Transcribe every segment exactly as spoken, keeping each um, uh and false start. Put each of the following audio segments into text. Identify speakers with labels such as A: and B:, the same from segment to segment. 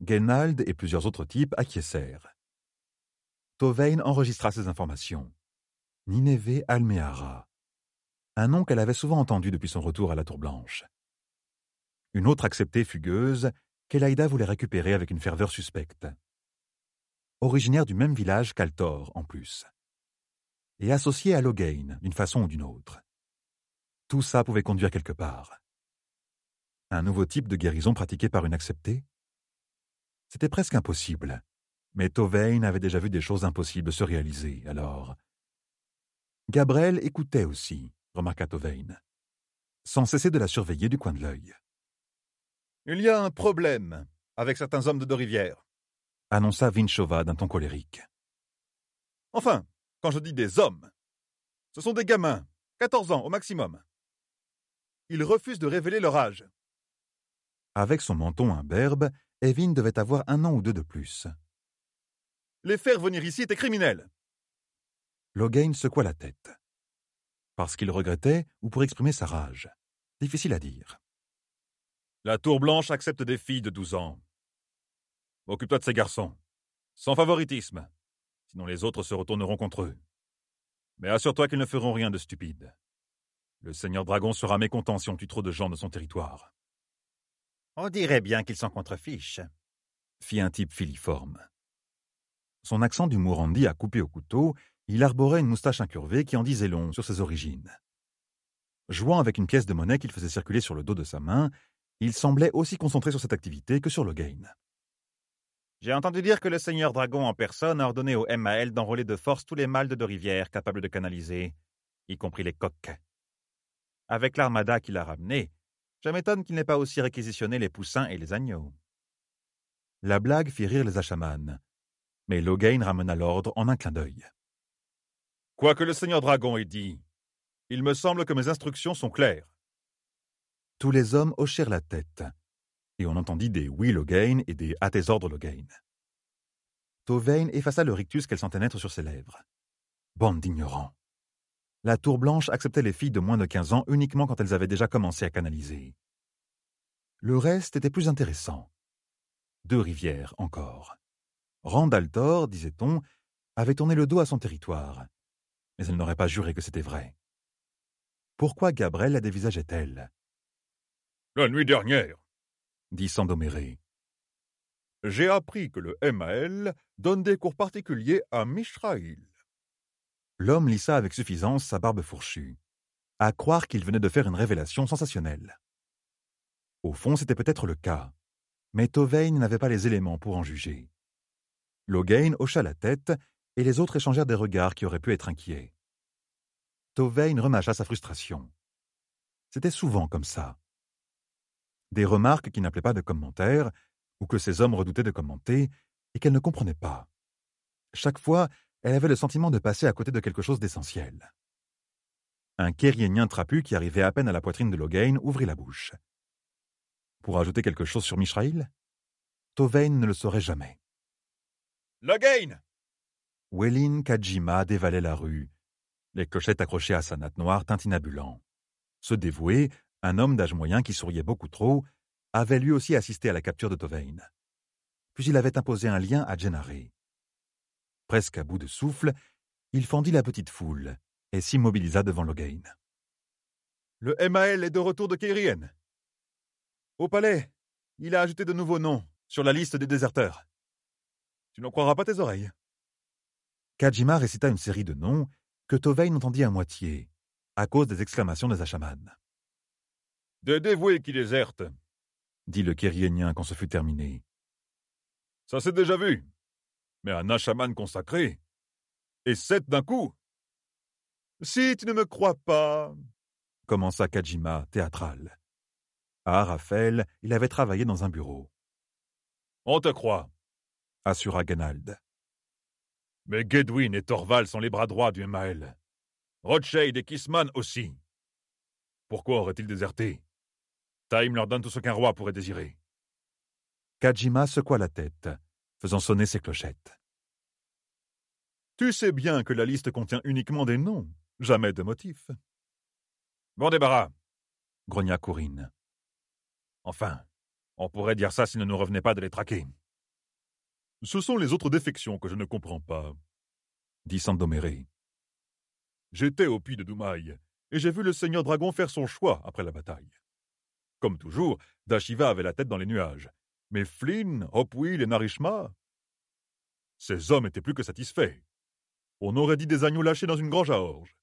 A: Genald et plusieurs autres types acquiescèrent. Tovain enregistra ces informations. Nineveh Almehara. Un nom qu'elle avait souvent entendu depuis son retour à la Tour Blanche. Une autre acceptée fugueuse qu'Elaïda voulait récupérer avec une ferveur suspecte. Originaire du même village qu'Altor, en plus. Et associée à Logain, d'une façon ou d'une autre. Tout ça pouvait conduire quelque part. Un nouveau type de guérison pratiqué par une acceptée? C'était presque impossible. Mais Tovain avait déjà vu des choses impossibles se réaliser, alors... Gabriel écoutait aussi, remarqua Tovain, sans cesser de la surveiller du coin de l'œil.
B: « Il y a un problème avec certains hommes de Dos-Rivières, »
A: annonça Vinchova d'un ton colérique.
B: « Enfin, quand je dis des hommes, ce sont des gamins, quatorze ans au maximum. Ils refusent de révéler leur âge. »
A: Avec son menton imberbe, Evin devait avoir un an ou deux de plus.
B: « Les faire venir ici était criminel. »
A: Logain secoua la tête. Parce qu'il regrettait ou pour exprimer sa rage. Difficile à dire.
B: La Tour Blanche accepte des filles de douze ans. Occupe-toi de ces garçons, sans favoritisme, sinon les autres se retourneront contre eux. Mais assure-toi qu'ils ne feront rien de stupide. Le Seigneur Dragon sera mécontent si on tue trop de gens de son territoire.
C: On dirait bien qu'ils s'en contrefichent,
A: fit un type filiforme. Son accent du Mourandi à couper au couteau, il arborait une moustache incurvée qui en disait long sur ses origines. Jouant avec une pièce de monnaie qu'il faisait circuler sur le dos de sa main, il semblait aussi concentré sur cette activité que sur Logain.
C: J'ai entendu dire que le Seigneur Dragon en personne a ordonné au M A L d'enrôler de force tous les mâles de Dos-Rivières capables de canaliser, y compris les coqs. Avec l'armada qu'il a ramenée, je m'étonne qu'il n'ait pas aussi réquisitionné les poussins et les agneaux.
A: La blague fit rire les Ashamanes, mais Logain ramena l'ordre en un clin d'œil.
B: Quoi que le Seigneur Dragon ait dit, il me semble que mes instructions sont claires.
A: Tous les hommes hochèrent la tête, et on entendit des « oui Logain » et des « à tes ordres Logain ». Tovain effaça le rictus qu'elle sentait naître sur ses lèvres. Bande d'ignorants. La Tour Blanche acceptait les filles de moins de quinze ans uniquement quand elles avaient déjà commencé à canaliser. Le reste était plus intéressant. Deux rivières, encore. Randall Thor, disait-on, avait tourné le dos à son territoire, mais elle n'aurait pas juré que c'était vrai. Pourquoi Gabriel la dévisageait-elle?
B: La nuit dernière,
A: dit Sandoméré.
B: J'ai appris que le M A L donne des cours particuliers à Mishraïl.
A: L'homme lissa avec suffisance sa barbe fourchue, à croire qu'il venait de faire une révélation sensationnelle. Au fond, c'était peut-être le cas, mais Tovain n'avait pas les éléments pour en juger. Logain hocha la tête, et les autres échangèrent des regards qui auraient pu être inquiets. Tovain remâcha sa frustration. C'était souvent comme ça. Des remarques qui n'appelaient pas de commentaires, ou que ces hommes redoutaient de commenter, et qu'elle ne comprenait pas. Chaque fois, elle avait le sentiment de passer à côté de quelque chose d'essentiel. Un kériénien trapu qui arrivait à peine à la poitrine de Logain ouvrit la bouche. Pour ajouter quelque chose sur Mishraïl? Tovain ne le saurait jamais.
B: Logain!
A: Welin Kajima dévalait la rue, les clochettes accrochées à sa natte noire tintinabulant. Ce dévoué, un homme d'âge moyen qui souriait beaucoup trop, avait lui aussi assisté à la capture de Tovain. Puis il avait imposé un lien à Gennaré. Presque à bout de souffle, il fendit la petite foule et s'immobilisa devant Logain.
B: Le M A L est de retour de Kérien. Au palais, il a ajouté de nouveaux noms sur la liste des déserteurs. Tu n'en croiras pas tes oreilles.
A: Kajima récita une série de noms que Tovain entendit à moitié, à cause des exclamations des Ashamanes.
B: Des dévoués qui désertent,
A: dit le kériénien quand ce fut terminé.
B: Ça s'est déjà vu. Mais un Ashaman consacré. Et sept d'un coup. Si tu ne me crois pas,
A: commença Kajima, théâtral. À Raphaël, il avait travaillé dans un bureau.
B: On te croit,
A: assura Genald.
B: Mais Gedwin et Torval sont les bras droits du M A L. Rothschild et Kissman aussi. Pourquoi auraient-ils déserté? Taïm leur donne tout ce qu'un roi pourrait désirer.
A: Kajima secoua la tête, faisant sonner ses clochettes.
B: Tu sais bien que la liste contient uniquement des noms, jamais de motifs. Bon débarras,
A: grogna Corinne.
B: Enfin, on pourrait dire ça s'il ne nous revenait pas de les traquer. Ce sont les autres défections que je ne comprends pas,
A: dit Sandoméré.
B: J'étais au puits de Doumaï, et j'ai vu le seigneur dragon faire son choix après la bataille. Comme toujours, Dashiva avait la tête dans les nuages, mais Flynn, Hopwill et Narishma, ces hommes étaient plus que satisfaits. On aurait dit des agneaux lâchés dans une grange à orge.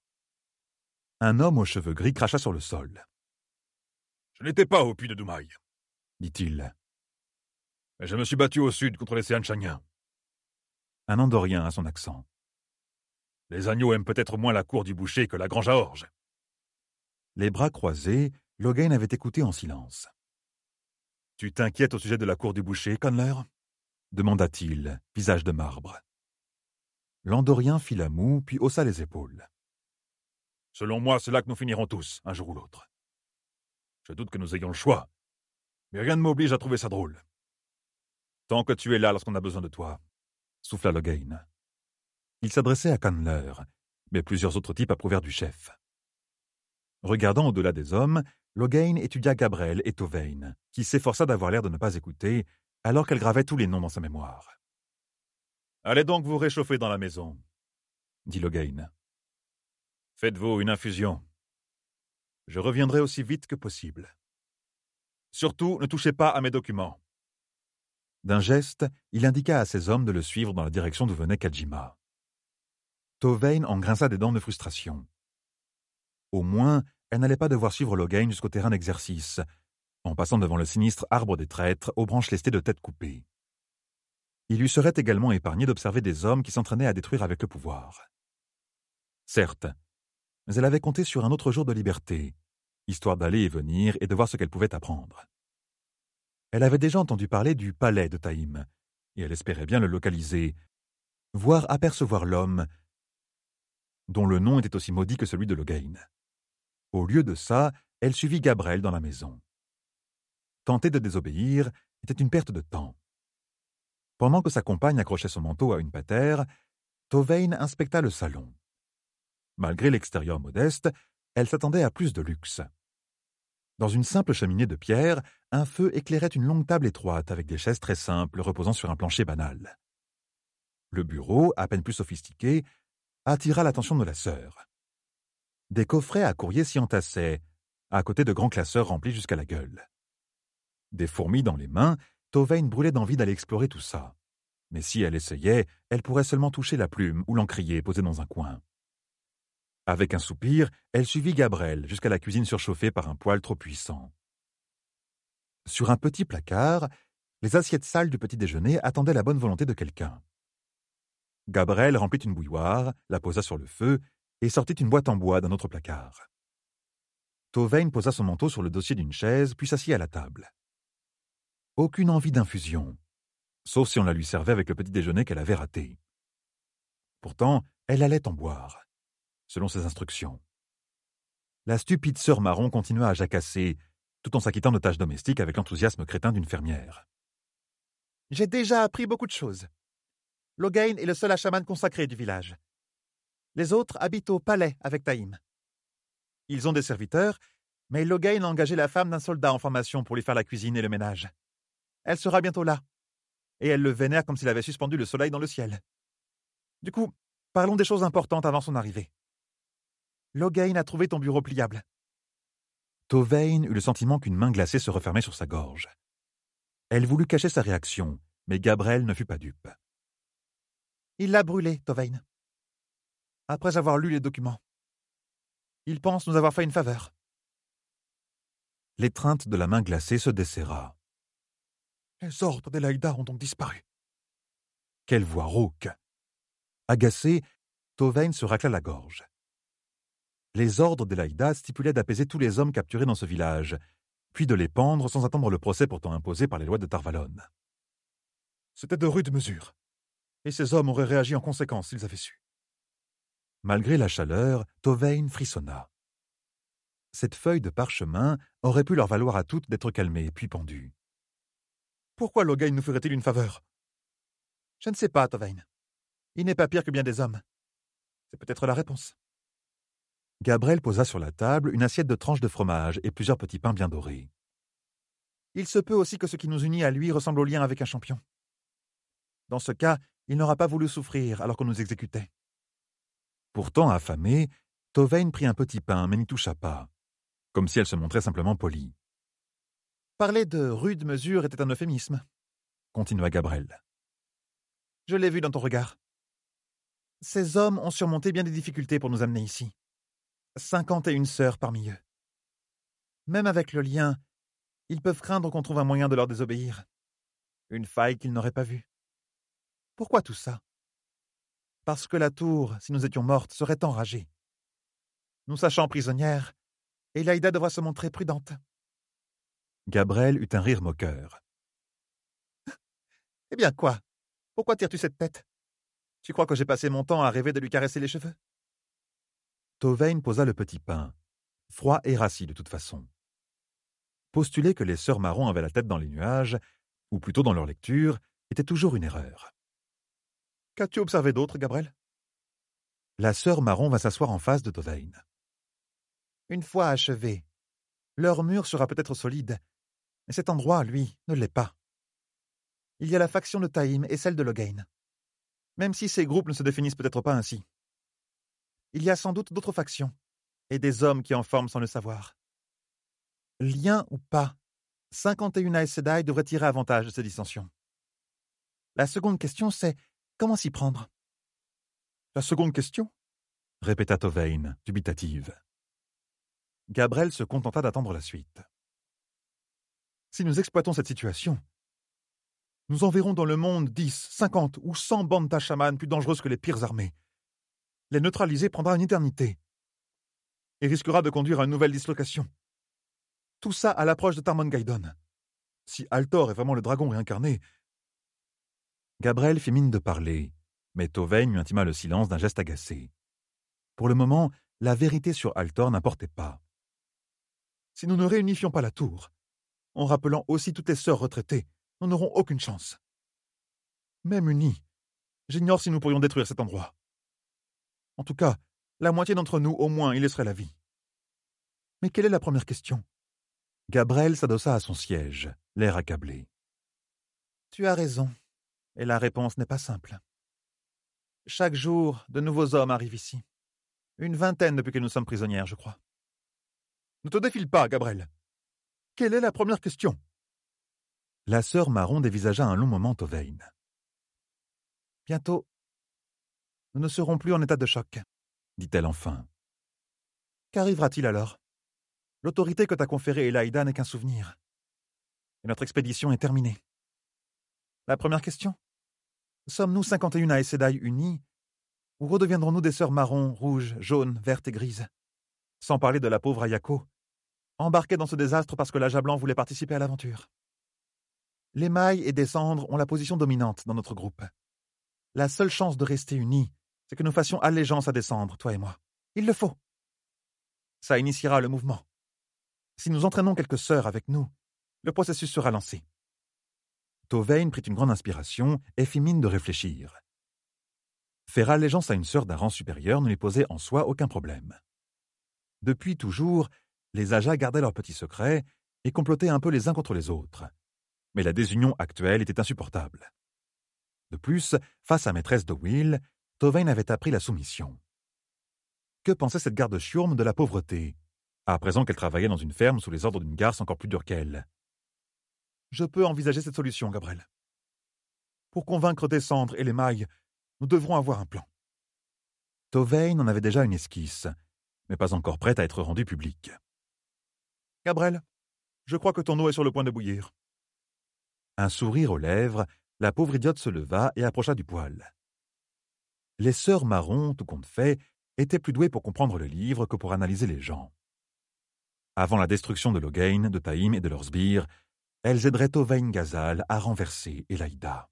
A: Un homme aux cheveux gris cracha sur le sol.
B: Je n'étais pas au puits de Doumaï,
A: dit-il.
B: Mais je me suis battu au sud contre les Séanchaniens.
A: Un Andorien à son accent.
B: Les agneaux aiment peut-être moins la cour du boucher que la grange à orge.
A: Les bras croisés, Logain avait écouté en silence.
B: Tu t'inquiètes au sujet de la cour du boucher, Connler ?
A: demanda-t-il, visage de marbre. L'Andorien fit la moue, puis haussa les épaules.
B: Selon moi, c'est là que nous finirons tous, un jour ou l'autre. Je doute que nous ayons le choix, mais rien ne m'oblige à trouver ça drôle. Tant que tu es là lorsqu'on a besoin de toi,
A: souffla Logain. Il s'adressait à Connler, mais plusieurs autres types approuvèrent du chef. Regardant au-delà des hommes, Logain étudia Gabrelle et Tovain, qui s'efforça d'avoir l'air de ne pas écouter, alors qu'elle gravait tous les noms dans sa mémoire.
B: « Allez donc vous réchauffer dans la maison, »
A: dit Logain.
B: « Faites-vous une infusion. Je reviendrai aussi vite que possible. Surtout, ne touchez pas à mes documents. »
A: D'un geste, il indiqua à ses hommes de le suivre dans la direction d'où venait Kajima. Tovain en grinça des dents de frustration. Au moins, elle n'allait pas devoir suivre Logain jusqu'au terrain d'exercice, en passant devant le sinistre arbre des traîtres aux branches lestées de têtes coupées. Il lui serait également épargné d'observer des hommes qui s'entraînaient à détruire avec le pouvoir. Certes, mais elle avait compté sur un autre jour de liberté, histoire d'aller et venir et de voir ce qu'elle pouvait apprendre. Elle avait déjà entendu parler du palais de Taïm, et elle espérait bien le localiser, voire apercevoir l'homme, dont le nom était aussi maudit que celui de Logain. Au lieu de ça, elle suivit Gabrelle dans la maison. Tenter de désobéir était une perte de temps. Pendant que sa compagne accrochait son manteau à une patère, Tovain inspecta le salon. Malgré l'extérieur modeste, elle s'attendait à plus de luxe. Dans une simple cheminée de pierre, un feu éclairait une longue table étroite avec des chaises très simples reposant sur un plancher banal. Le bureau, à peine plus sophistiqué, attira l'attention de la sœur. Des coffrets à courrier s'y entassaient, à côté de grands classeurs remplis jusqu'à la gueule. Des fourmis dans les mains, Tovain brûlait d'envie d'aller explorer tout ça. Mais si elle essayait, elle pourrait seulement toucher la plume ou l'encrier posé dans un coin. Avec un soupir, elle suivit Gabrelle jusqu'à la cuisine surchauffée par un poêle trop puissant. Sur un petit placard, les assiettes sales du petit déjeuner attendaient la bonne volonté de quelqu'un. Gabrelle remplit une bouilloire, la posa sur le feu et sortit une boîte en bois d'un autre placard. Tovain posa son manteau sur le dossier d'une chaise, puis s'assit à la table. Aucune envie d'infusion, sauf si on la lui servait avec le petit déjeuner qu'elle avait raté. Pourtant, elle allait en boire, selon ses instructions. La stupide sœur marron continua à jacasser, tout en s'acquittant de tâches domestiques avec l'enthousiasme crétin d'une fermière.
C: « J'ai déjà appris beaucoup de choses. Logain est le seul hachaman consacré du village. Les autres habitent au palais avec Taïm. Ils ont des serviteurs, mais Logain a engagé la femme d'un soldat en formation pour lui faire la cuisine et le ménage. Elle sera bientôt là, et elle le vénère comme s'il avait suspendu le soleil dans le ciel. Du coup, parlons des choses importantes avant son arrivée. Logain a trouvé ton bureau pliable. »
A: Tovain eut le sentiment qu'une main glacée se refermait sur sa gorge. Elle voulut cacher sa réaction, mais Gabrelle ne fut pas dupe.
C: « Il l'a brûlé, Tovain. Après avoir lu les documents. Il pense nous avoir fait une faveur. »
A: L'étreinte de la main glacée se desserra.
C: Les ordres d'Elaïda ont donc disparu.
A: Quelle voix rauque! Agacé, Tovain se racla la gorge. Les ordres d'Elaïda stipulaient d'apaiser tous les hommes capturés dans ce village, puis de les pendre sans attendre le procès pourtant imposé par les lois de Tarvalon.
C: C'était de rudes mesures, et ces hommes auraient réagi en conséquence s'ils avaient su.
A: Malgré la chaleur, Tovain frissonna. Cette feuille de parchemin aurait pu leur valoir à toutes d'être calmées puis pendues.
C: Pourquoi Logain nous ferait-il une faveur? Je ne sais pas, Tovain. Il n'est pas pire que bien des hommes. C'est peut-être la réponse.
A: Gabrelle posa sur la table une assiette de tranches de fromage et plusieurs petits pains bien dorés.
C: Il se peut aussi que ce qui nous unit à lui ressemble au lien avec un champion.
A: Dans ce cas, il n'aura pas voulu souffrir alors qu'on nous exécutait. Pourtant, affamée, Tauvain prit un petit pain mais n'y toucha pas, comme si elle se montrait simplement polie. Parler de rude mesure était un euphémisme, continua Gabrel. Je l'ai vu dans ton regard. Ces hommes ont surmonté bien des difficultés pour nous amener ici. Cinquante et une sœurs parmi eux. Même avec le lien, ils peuvent craindre qu'on trouve un moyen de leur désobéir. Une faille qu'ils n'auraient pas vue. Pourquoi tout ça? Parce que la tour, si nous étions mortes, serait enragée. Nous sachant prisonnières, Elaïda devra se montrer prudente. Gabrel eut un rire moqueur. Eh bien quoi? Pourquoi tires-tu cette tête? Tu crois que j'ai passé mon temps à rêver de lui caresser les cheveux? Tauvain posa le petit pain, froid et rassis de toute façon. Postuler que les sœurs marrons avaient la tête dans les nuages, ou plutôt dans leur lecture, était toujours une erreur. Qu'as-tu observé d'autre, Gabrel? La sœur marron va s'asseoir en face de Tauvain. Une fois achevé, leur mur sera peut-être solide, mais cet endroit, lui, ne l'est pas. Il y a la faction de Taïm et celle de Logain. Même si ces groupes ne se définissent peut-être pas ainsi. Il y a sans doute d'autres factions, et des hommes qui en forment sans le savoir. Lien ou pas, cinquante et une Aes Sedai devraient tirer avantage de ces dissensions. La seconde question, c'est comment s'y prendre? La seconde question? Répéta Tauvain, dubitative. Gabrel se contenta d'attendre la suite. Si nous exploitons cette situation, nous enverrons dans le monde dix, cinquante ou cent bandes tachamanes plus dangereuses que les pires armées. Les neutraliser prendra une éternité et risquera de conduire à une nouvelle dislocation. Tout ça à l'approche de Tarmon-Gaidon. Si Altor est vraiment le dragon réincarné... Gabrel fit mine de parler, mais Tauvain lui intima le silence d'un geste agacé. Pour le moment, la vérité sur Altor n'importait pas. Si nous ne réunifions pas la tour, en rappelant aussi toutes les sœurs retraitées, nous n'aurons aucune chance. Même unis, j'ignore si nous pourrions détruire cet endroit. En tout cas, la moitié d'entre nous, au moins, y laisserait la vie. Mais quelle est la première question? Gabrel s'adossa à son siège, l'air accablé. Tu as raison, et la réponse n'est pas simple. Chaque jour, de nouveaux hommes arrivent ici. Une vingtaine depuis que nous sommes prisonnières, je crois. Ne te défile pas, Gabrel. Quelle est la première question? La sœur marron dévisagea un long moment Tauvain. Bientôt, nous ne serons plus en état de choc, dit-elle enfin. Qu'arrivera-t-il alors? L'autorité que t'a conférée Elaïda n'est qu'un souvenir. Et notre expédition est terminée. La première question? Sommes-nous cinquante et une Aes Sedai unis, ou redeviendrons-nous des sœurs marron, rouges, jaunes, vertes et grises? Sans parler de la pauvre Ayako, embarquée dans ce désastre parce que l'Aja Blanc voulait participer à l'aventure. Les mailles et des cendres ont la position dominante dans notre groupe. La seule chance de rester unis, c'est que nous fassions allégeance à des cendres, toi et moi. Il le faut. Ça initiera le mouvement. Si nous entraînons quelques sœurs avec nous, le processus sera lancé. Tauvain prit une grande inspiration et fit mine de réfléchir. Faire allégeance à une sœur d'un rang supérieur ne lui posait en soi aucun problème. Depuis toujours, les Aja gardaient leurs petits secrets et complotaient un peu les uns contre les autres. Mais la désunion actuelle était insupportable. De plus, face à maîtresse de Will, Tauvain avait appris la soumission. Que pensait cette garde chiourme de la pauvreté, à présent qu'elle travaillait dans une ferme sous les ordres d'une garce encore plus dure qu'elle? Je peux envisager cette solution, Gabrel. Pour convaincre des cendres et les mailles, nous devrons avoir un plan. Tauvain en avait déjà une esquisse, mais pas encore prête à être rendue publique. Gabrel, je crois que ton eau est sur le point de bouillir. Un sourire aux lèvres, la pauvre idiote se leva et approcha du poêle. Les sœurs marron, tout compte fait, étaient plus douées pour comprendre le livre que pour analyser les gens. Avant la destruction de Logain, de Taïm et de leurs sbires, elles aideraient Tauvain Gazal à renverser Elaïda.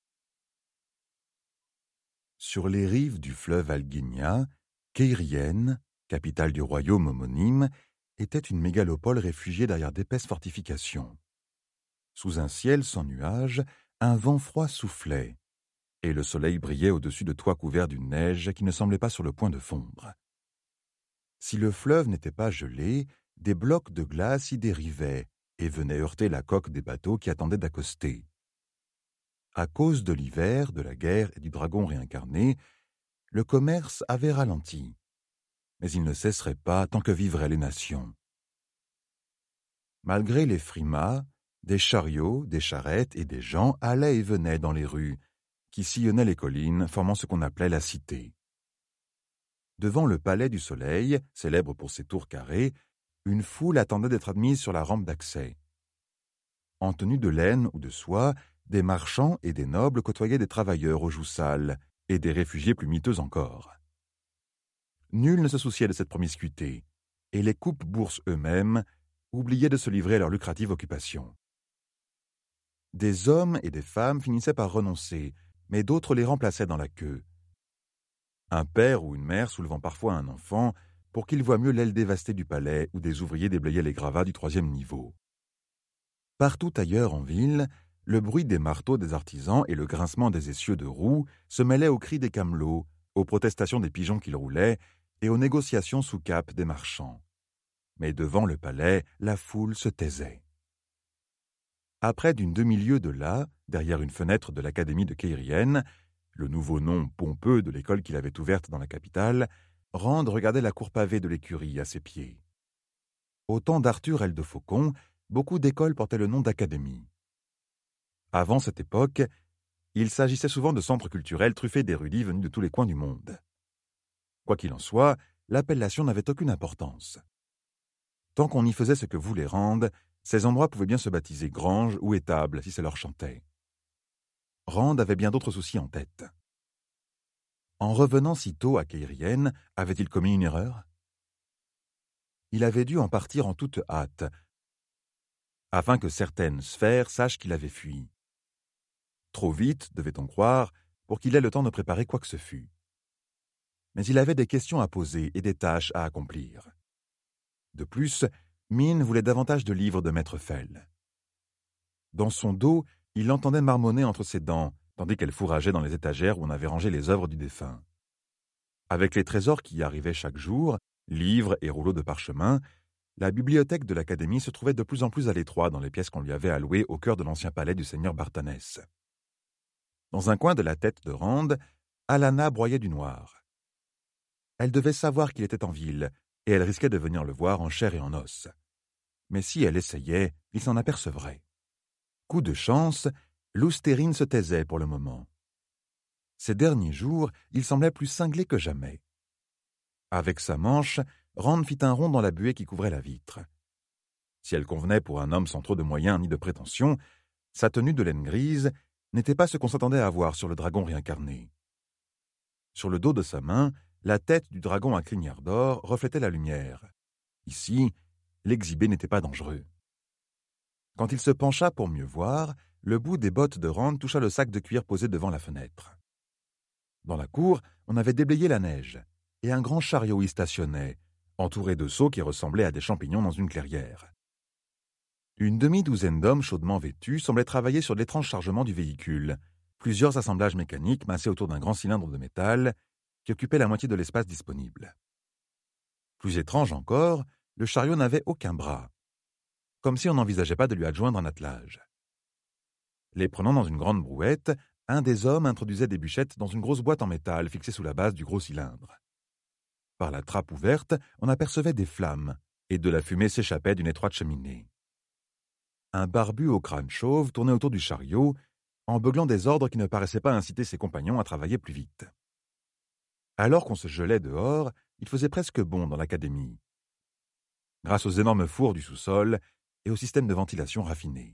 A: Sur les rives du fleuve Alginia, Keirien, capitale du royaume homonyme, était une mégalopole réfugiée derrière d'épaisses fortifications. Sous un ciel sans nuages, un vent froid soufflait, et le soleil brillait au-dessus de toits couverts d'une neige qui ne semblait pas sur le point de fondre. Si le fleuve n'était pas gelé, des blocs de glace y dérivaient et venaient heurter la coque des bateaux qui attendaient d'accoster. À cause de l'hiver, de la guerre et du dragon réincarné, le commerce avait ralenti. Mais il ne cesserait pas tant que vivraient les nations. Malgré les frimas, des chariots, des charrettes et des gens allaient et venaient dans les rues, qui sillonnaient les collines, formant ce qu'on appelait la cité. Devant le palais du soleil, célèbre pour ses tours carrées, une foule attendait d'être admise sur la rampe d'accès. En tenue de laine ou de soie, des marchands et des nobles côtoyaient des travailleurs aux joues sales et des réfugiés plus miteux encore. Nul ne se souciait de cette promiscuité, et les coupes-bourses eux-mêmes oubliaient de se livrer à leur lucrative occupation. Des hommes et des femmes finissaient par renoncer, mais d'autres les remplaçaient dans la queue. Un père ou une mère soulevant parfois un enfant pour qu'il voie mieux l'aile dévastée du palais où des ouvriers déblayaient les gravats du troisième niveau. Partout ailleurs en ville, le bruit des marteaux des artisans et le grincement des essieux de roues se mêlaient aux cris des camelots, aux protestations des pigeons qu'ils roulaient et aux négociations sous cape des marchands. Mais devant le palais, la foule se taisait. À près d'une demi-lieue de là, derrière une fenêtre de l'académie de Keirienne, le nouveau nom pompeux de l'école qu'il avait ouverte dans la capitale, Rand regardait la cour pavée de l'écurie à ses pieds. Au temps d'Arthur L de Faucon, beaucoup d'écoles portaient le nom d'académie. Avant cette époque, il s'agissait souvent de centres culturels truffés d'érudits venus de tous les coins du monde. Quoi qu'il en soit, l'appellation n'avait aucune importance. Tant qu'on y faisait ce que voulait Rand, ces endroits pouvaient bien se baptiser grange ou étable si ça leur chantait. Rand avait bien d'autres soucis en tête. En revenant si tôt à Keirienne, avait-il commis une erreur? Il avait dû en partir en toute hâte, afin que certaines sphères sachent qu'il avait fui. Trop vite, devait-on croire, pour qu'il ait le temps de préparer quoi que ce fût. Mais il avait des questions à poser et des tâches à accomplir. De plus, Min voulait davantage de livres de Maître Fell. Dans son dos, il l'entendait marmonner entre ses dents, tandis qu'elle fourrageait dans les étagères où on avait rangé les œuvres du défunt. Avec les trésors qui y arrivaient chaque jour, livres et rouleaux de parchemin, la bibliothèque de l'Académie se trouvait de plus en plus à l'étroit dans les pièces qu'on lui avait allouées au cœur de l'ancien palais du seigneur Bartanès. Dans un coin de la tête de Rand, Alana broyait du noir. Elle devait savoir qu'il était en ville, et elle risquait de venir le voir en chair et en os. Mais si elle essayait, il s'en apercevrait. Coup de chance, Loustérine se taisait pour le moment. Ces derniers jours, il semblait plus cinglé que jamais. Avec sa manche, Rand fit un rond dans la buée qui couvrait la vitre. Si elle convenait pour un homme sans trop de moyens ni de prétention, sa tenue de laine grise n'était pas ce qu'on s'attendait à voir sur le dragon réincarné. Sur le dos de sa main, la tête du dragon à crinière d'or reflétait la lumière. Ici, l'exhibé n'était pas dangereux. Quand il se pencha pour mieux voir, le bout des bottes de Rand toucha le sac de cuir posé devant la fenêtre. Dans la cour, on avait déblayé la neige, et un grand chariot y stationnait, entouré de seaux qui ressemblaient à des champignons dans une clairière. Une demi-douzaine d'hommes chaudement vêtus semblaient travailler sur l'étrange chargement du véhicule, plusieurs assemblages mécaniques massés autour d'un grand cylindre de métal qui occupait la moitié de l'espace disponible. Plus étrange encore, le chariot n'avait aucun bras, comme si on n'envisageait pas de lui adjoindre un attelage. Les prenant dans une grande brouette, un des hommes introduisait des bûchettes dans une grosse boîte en métal fixée sous la base du gros cylindre. Par la trappe ouverte, on apercevait des flammes, et de la fumée s'échappait d'une étroite cheminée. Un barbu au crâne chauve tournait autour du chariot, en beuglant des ordres qui ne paraissaient pas inciter ses compagnons à travailler plus vite. Alors qu'on se gelait dehors, il faisait presque bon dans l'académie, grâce aux énormes fours du sous-sol et au système de ventilation raffiné.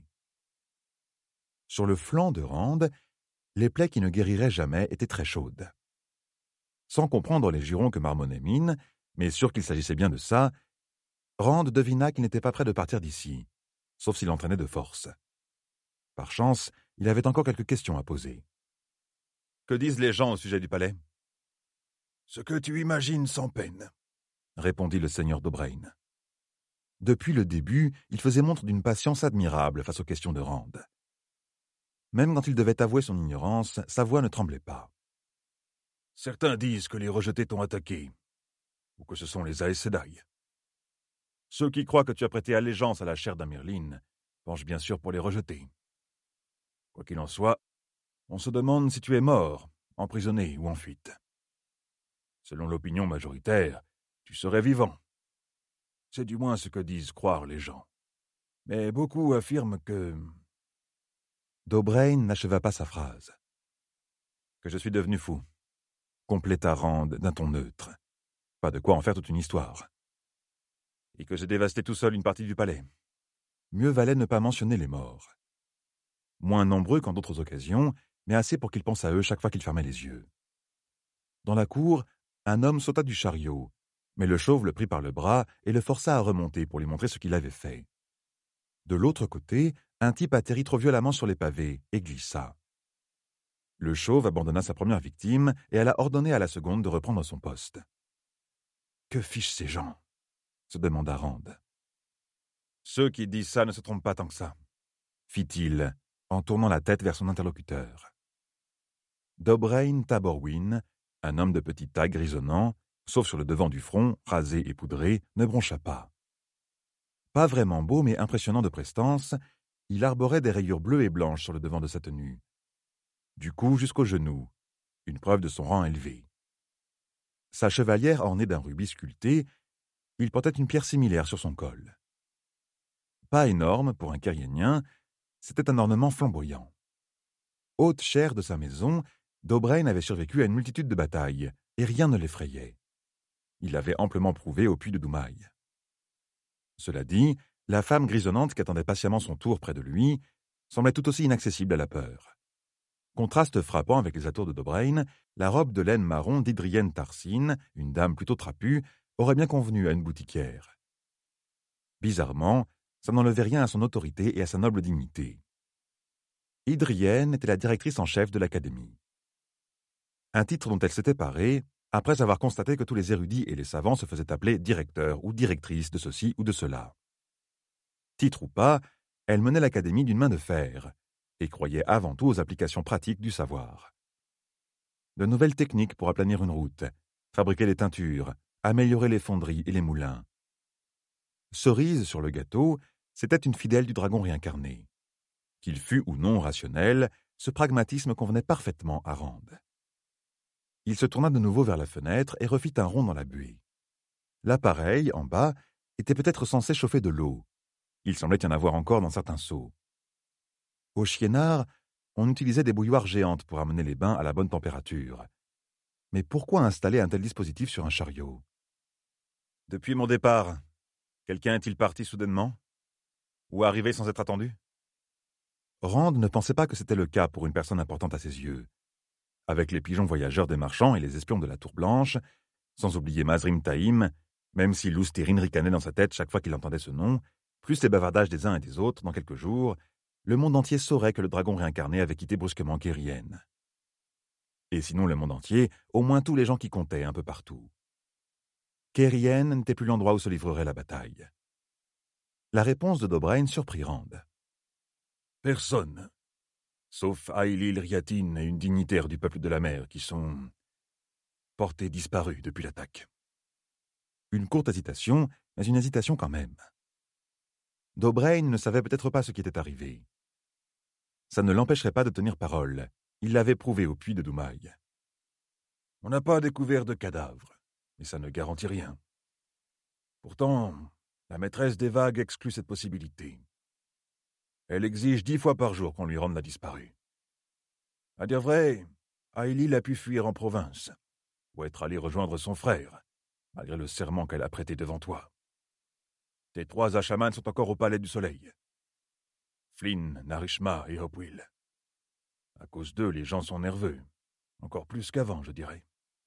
A: Sur le flanc de Rand, les plaies qui ne guériraient jamais étaient très chaudes. Sans comprendre les jurons que marmonnait Min, mais sûr qu'il s'agissait bien de ça, Rand devina qu'il n'était pas prêt de partir d'ici, sauf s'il entraînait de force. Par chance, il avait encore quelques questions à poser.
B: « Que disent les gens au sujet du palais ?»«
D: Ce que tu imagines sans peine, »
A: répondit le seigneur d'Aubrain. Depuis le début, il faisait montre d'une patience admirable face aux questions de Rand. Même quand il devait avouer son ignorance, sa voix ne tremblait pas.
D: Certains disent que les rejetés t'ont attaqué, ou que ce sont les Aes Sedai.
B: Ceux qui croient que tu as prêté allégeance à la chair d'Amirlin penchent bien sûr pour les rejetés. Quoi qu'il en soit,
D: On se demande si tu es mort, emprisonné ou en fuite. Selon l'opinion majoritaire, tu serais vivant. C'est du moins ce que disent croire les gens. Mais beaucoup affirment que...
A: Dobrain n'acheva pas sa phrase.
C: Que je suis devenu fou.
A: Compléta Rand d'un ton neutre. Pas de quoi en faire toute une histoire.
C: Et que j'ai dévasté tout seul une partie du palais.
A: Mieux valait ne pas mentionner les morts. Moins nombreux qu'en d'autres occasions, mais assez pour qu'il pense à eux chaque fois qu'il fermait les yeux. Dans la cour, un homme sauta du chariot, mais le chauve le prit par le bras et le força à remonter pour lui montrer ce qu'il avait fait. De l'autre côté, un type atterrit trop violemment sur les pavés et glissa. Le chauve abandonna sa première victime et alla ordonner à la seconde de reprendre son poste. « Que fichent ces gens ?» se demanda Rand.
C: « Ceux qui disent ça ne se trompent pas tant que ça, »
A: fit-il, en tournant la tête vers son interlocuteur. Dobrain Taborwin, un homme de petite taille grisonnant, sauf sur le devant du front, rasé et poudré, ne broncha pas. Pas vraiment beau, mais impressionnant de prestance, il arborait des rayures bleues et blanches sur le devant de sa tenue. Du cou jusqu'aux genoux, une preuve de son rang élevé. Sa chevalière ornée d'un rubis sculpté, il portait une pierre similaire sur son col. Pas énorme pour un Kérienien, c'était un ornement flamboyant. Hôte chère de sa maison, Dobrain avait survécu à une multitude de batailles, et rien ne l'effrayait. Il l'avait amplement prouvé au puits de Doumaï. Cela dit, la femme grisonnante qui attendait patiemment son tour près de lui semblait tout aussi inaccessible à la peur. Contraste frappant avec les atours de Dobrain, la robe de laine marron d'Idrienne Tarsine, une dame plutôt trapue, aurait bien convenu à une boutiquière. Bizarrement, ça n'enlevait rien à son autorité et à sa noble dignité. Idrienne était la directrice en chef de l'académie. Un titre dont elle s'était parée, après avoir constaté que tous les érudits et les savants se faisaient appeler directeurs ou directrices de ceci ou de cela. Titre ou pas, elle menait l'académie d'une main de fer et croyait avant tout aux applications pratiques du savoir. De nouvelles techniques pour aplanir une route, fabriquer des teintures, améliorer les fonderies et les moulins. Cerise sur le gâteau, c'était une fidèle du dragon réincarné. Qu'il fût ou non rationnel, ce pragmatisme convenait parfaitement à Rand. Il se tourna de nouveau vers la fenêtre et refit un rond dans la buée. L'appareil, en bas, était peut-être censé chauffer de l'eau. Il semblait y en avoir encore dans certains seaux. Au Chiénard, on utilisait des bouilloires géantes pour amener les bains à la bonne température. Mais pourquoi installer un tel dispositif sur un chariot?
C: Depuis mon départ, quelqu'un est-il parti soudainement? Ou arrivé sans être attendu?
A: Rand ne pensait pas que c'était le cas pour une personne importante à ses yeux. Avec les pigeons voyageurs des marchands et les espions de la Tour Blanche, sans oublier Mazrim Taïm, même si Lousterine ricanait dans sa tête chaque fois qu'il entendait ce nom, plus les bavardages des uns et des autres dans quelques jours, le monde entier saurait que le dragon réincarné avait quitté brusquement Kérienne. Et sinon le monde entier, au moins tous les gens qui comptaient un peu partout. Kérienne n'était plus l'endroit où se livrerait la bataille. La réponse de Dobrain surprit Rand.
D: Personne, sauf Ailil Riatin et une dignitaire du peuple de la mer qui sont portés disparus depuis l'attaque.
A: Une courte hésitation, mais une hésitation quand même. Dobrain ne savait peut-être pas ce qui était arrivé. Ça ne l'empêcherait pas de tenir parole. Il l'avait prouvé au puits de Doumaï.
D: On n'a pas découvert de cadavre, mais ça ne garantit rien. Pourtant, la maîtresse des vagues exclut cette possibilité. Elle exige dix fois par jour qu'on lui rende la disparue. À dire vrai, Ailil a pu fuir en province, ou être allé rejoindre son frère, malgré le serment qu'elle a prêté devant toi. Tes trois Ashaman sont encore au Palais du Soleil. Flynn, Narishma et Hopwill. À cause d'eux, les gens sont nerveux. Encore plus qu'avant, je dirais.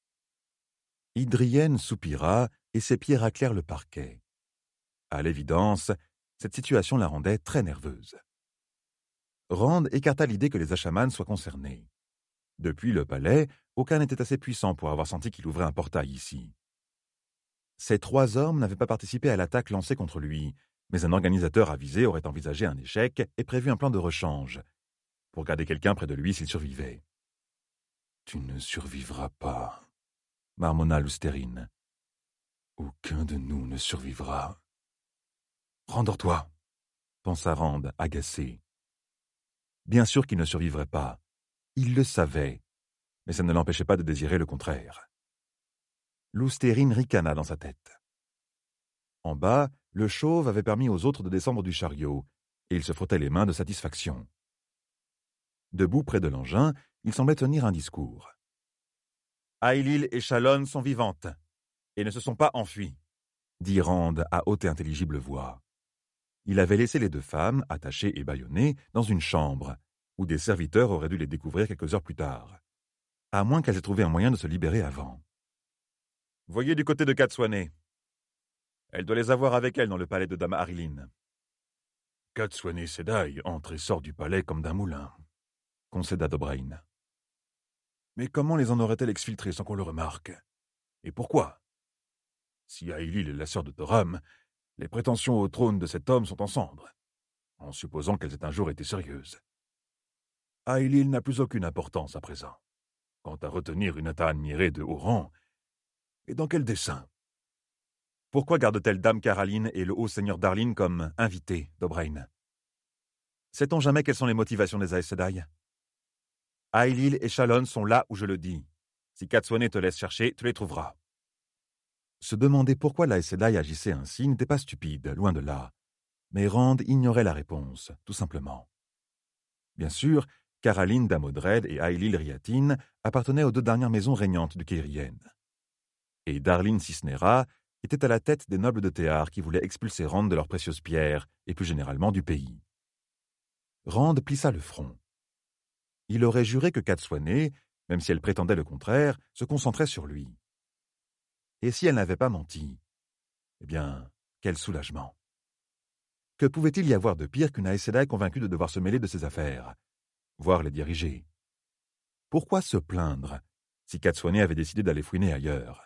A: Idrienne soupira et ses pieds raclèrent le parquet. À l'évidence, cette situation la rendait très nerveuse. Rand écarta l'idée que les Ashaman soient concernés. Depuis le palais, aucun n'était assez puissant pour avoir senti qu'il ouvrait un portail ici. Ces trois hommes n'avaient pas participé à l'attaque lancée contre lui, mais un organisateur avisé aurait envisagé un échec et prévu un plan de rechange, pour garder quelqu'un près de lui s'il survivait. « Tu ne survivras pas, » marmonna Lousterine. « Aucun de nous ne survivra. »« Rendors-toi, » pensa Rand, agacé. Bien sûr qu'il ne survivrait pas. Il le savait, mais ça ne l'empêchait pas de désirer le contraire. Loustérine ricana dans sa tête. En bas, le chauve avait permis aux autres de descendre du chariot, et il se frottait les mains de satisfaction. Debout près de l'engin, il semblait tenir un discours.
C: Ailil et Shalon sont vivantes, et ne se sont pas enfuies,
A: dit Rand à haute et intelligible voix. Il avait laissé les deux femmes, attachées et bâillonnées, dans une chambre, où des serviteurs auraient dû les découvrir quelques heures plus tard, à moins qu'elles aient trouvé un moyen de se libérer avant.
C: Voyez du côté de Katswane. Elle doit les avoir avec elle dans le palais de Dame Arilyn.
D: Katswane Sedai entre et sort du palais comme d'un moulin,
A: concéda Dobrain.
D: Mais comment les en aurait-elle exfiltrés sans qu'on le remarque? Et pourquoi? Si Ailil est la sœur de Toram, les prétentions au trône de cet homme sont en cendres, en supposant qu'elles aient un jour été sérieuses. Ailil n'a plus aucune importance à présent. Quant à retenir une Ata admirée de haut rang, et dans quel dessein?
C: Pourquoi garde-t-elle Dame Caroline et le haut seigneur Darlin comme invités, Dobrain? Sait-on jamais quelles sont les motivations des Aes Sedai? Ailil et Shalon sont là où je le dis. Si Katswane te laisse chercher, tu les trouveras.
A: Se demander pourquoi l'Aes Sedai agissait ainsi n'était pas stupide, loin de là. Mais Rand ignorait la réponse, tout simplement. Bien sûr, Caroline d'Amodred et Ailil Riatin appartenaient aux deux dernières maisons régnantes du Keirien. Et Darlin Cisnera était à la tête des nobles de Théar qui voulaient expulser Rand de leurs précieuses pierres, et plus généralement du pays. Rand plissa le front. Il aurait juré que Katswane, même si elle prétendait le contraire, se concentrait sur lui. Et si elle n'avait pas menti? Eh bien, quel soulagement! Que pouvait-il y avoir de pire qu'une Aes Sedai convaincue de devoir se mêler de ses affaires, voire les diriger? Pourquoi se plaindre si Katswane avait décidé d'aller fouiner ailleurs?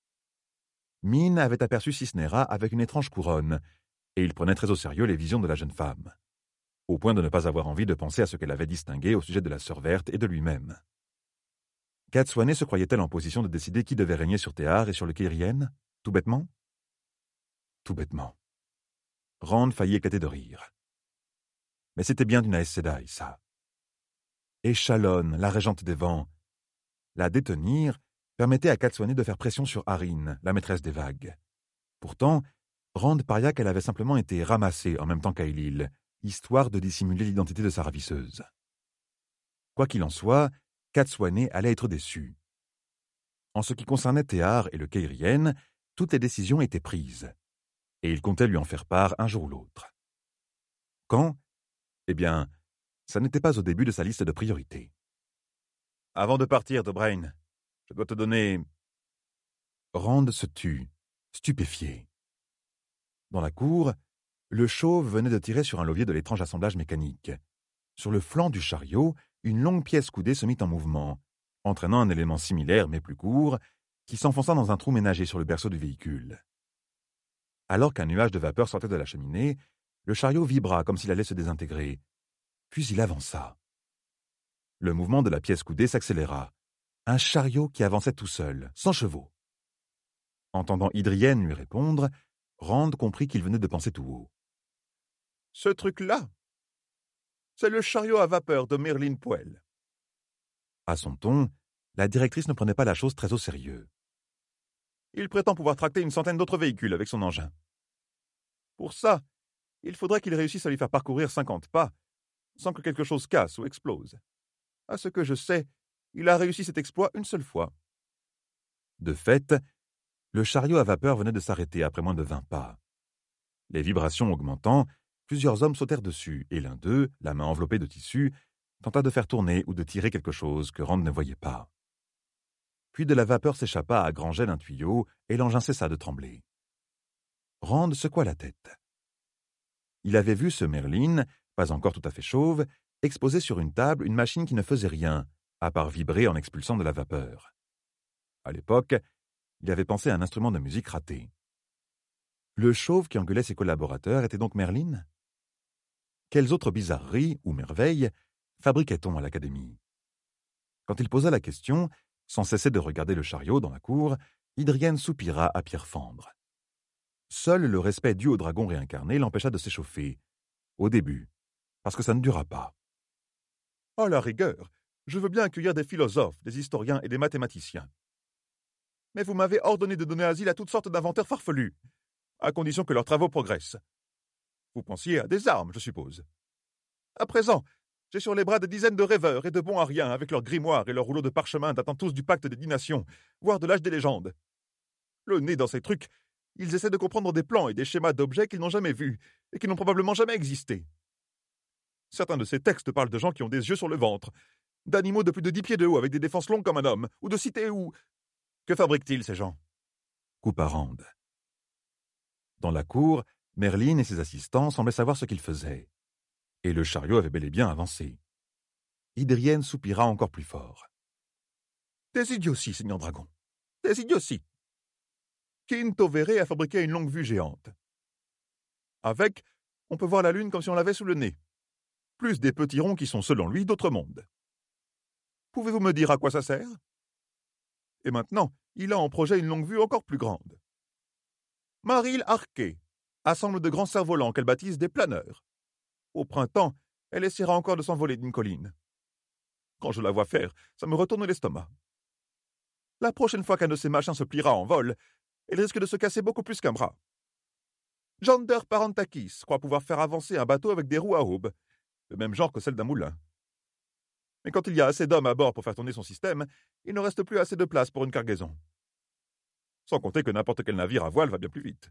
A: Min avait aperçu Cisnera avec une étrange couronne, et il prenait très au sérieux les visions de la jeune femme, au point de ne pas avoir envie de penser à ce qu'elle avait distingué au sujet de la sœur verte et de lui-même. Katswane se croyait-elle en position de décider qui devait régner sur Théar et sur le Keirien, tout bêtement? Tout bêtement. Rand faillit éclater de rire. Mais c'était bien d'une Aes Sedai, ça. Et Shalon, la régente des vents, la détenir permettait à Katswane de faire pression sur Arin, la maîtresse des vagues. Pourtant, Rand paria qu'elle avait simplement été ramassée en même temps qu'Ailil, histoire de dissimuler l'identité de sa ravisseuse. Quoi qu'il en soit, Katswane allait être déçu. En ce qui concernait Théar et le Keirien, toutes les décisions étaient prises, et il comptait lui en faire part un jour ou l'autre. Quand? Eh bien, ça n'était pas au début de sa liste de priorités.
C: Avant de partir, Dobrain, je dois te donner...
A: Rand se tut, stupéfié. Dans la cour, le chauve venait de tirer sur un levier de l'étrange assemblage mécanique. Sur le flanc du chariot, une longue pièce coudée se mit en mouvement, entraînant un élément similaire mais plus court, qui s'enfonça dans un trou ménagé sur le berceau du véhicule. Alors qu'un nuage de vapeur sortait de la cheminée, le chariot vibra comme s'il allait se désintégrer. Puis il avança. Le mouvement de la pièce coudée s'accéléra. Un chariot qui avançait tout seul, sans chevaux. Entendant Idrienne lui répondre, Rand comprit qu'il venait de penser tout haut.
C: « Ce truc-là, c'est le chariot à vapeur de Merlin Poel. »
A: À son ton, la directrice ne prenait pas la chose très au sérieux.
C: Il prétend pouvoir tracter une centaine d'autres véhicules avec son engin. Pour ça, il faudrait qu'il réussisse à lui faire parcourir cinquante pas, sans que quelque chose casse ou explose. À ce que je sais, il a réussi cet exploit une seule fois.
A: De fait, le chariot à vapeur venait de s'arrêter après moins de vingt pas. Les vibrations augmentant, plusieurs hommes sautèrent dessus, et l'un d'eux, la main enveloppée de tissu, tenta de faire tourner ou de tirer quelque chose que Rand ne voyait pas. Puis de la vapeur s'échappa à grand jet d'un tuyau, et l'engin cessa de trembler. Rand secoua la tête. Il avait vu ce Merlin, pas encore tout à fait chauve, exposer sur une table une machine qui ne faisait rien, à part vibrer en expulsant de la vapeur. À l'époque, il avait pensé à un instrument de musique raté. Le chauve qui engueulait ses collaborateurs était donc Merlin? Quelles autres bizarreries ou merveilles fabriquait-on à l'académie? Quand il posa la question, sans cesser de regarder le chariot dans la cour, Idrienne soupira à pierre fendre. Seul le respect dû au dragon réincarné l'empêcha de s'échauffer, au début, parce que ça ne dura pas.
C: « À la rigueur,
D: Je veux bien accueillir des philosophes, des historiens et des mathématiciens. Mais vous m'avez ordonné de donner asile à toutes sortes d'inventeurs farfelus, à condition que leurs travaux progressent. Vous pensiez à des armes, je suppose. À présent, j'ai sur les bras des dizaines de rêveurs et de bons à rien avec leurs grimoires et leurs rouleaux de parchemin datant tous du pacte des dix nations, voire de l'âge des légendes. Le nez dans ces trucs, ils essaient de comprendre des plans et des schémas d'objets qu'ils n'ont jamais vus et qui n'ont probablement jamais existé. Certains de ces textes parlent de gens qui ont des yeux sur le ventre, d'animaux de plus de dix pieds de haut avec des défenses longues comme un homme, ou de cités où... Que fabriquent-ils, ces gens?
A: Coupa Rand. Dans la cour, Merlin et ses assistants semblaient savoir ce qu'ils faisaient. Et le chariot avait bel et bien avancé. Idrienne soupira encore plus fort.
D: Des idioties, Seigneur Dragon. Des idioties. Kin Tovere a fabriqué une longue vue géante. Avec, on peut voir la lune comme si on l'avait sous le nez. Plus des petits ronds qui sont, selon lui, d'autres mondes. Pouvez-vous me dire à quoi ça sert? Et maintenant, il a en projet une longue vue encore plus grande. Maril Arke assemble de grands cerfs-volants qu'elle baptise des planeurs. Au printemps, elle essaiera encore de s'envoler d'une colline. Quand je la vois faire, ça me retourne l'estomac. La prochaine fois qu'un de ces machins se pliera en vol, elle risque de se casser beaucoup plus qu'un bras. Jander Parantakis croit pouvoir faire avancer un bateau avec des roues à aubes, le même genre que celle d'un moulin. Mais quand il y a assez d'hommes à bord pour faire tourner son système, il ne reste plus assez de place pour une cargaison. Sans compter que n'importe quel navire à voile va bien plus vite.